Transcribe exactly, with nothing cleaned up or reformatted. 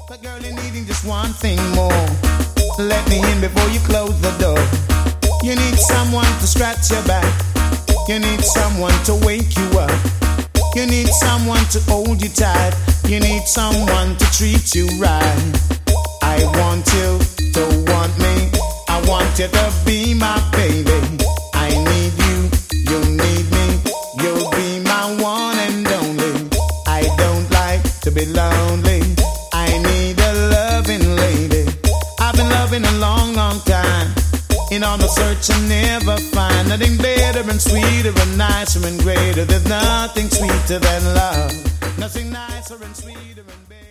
But girl, you're needing just one thing more. Let me in before you close the door. You need someone to scratch your back. You need someone to wake you up. You need someone to hold you tight. You need someone to treat you right. I want you to want me. I want you to be my baby. I need you, you need me. You'll be my one and only. I don't like to be lonely. I need a loving lady. I've been loving a long, long time. In all the search I never find nothing better and sweeter and nicer and greater. There's nothing sweeter than love. Nothing nicer and sweeter and better.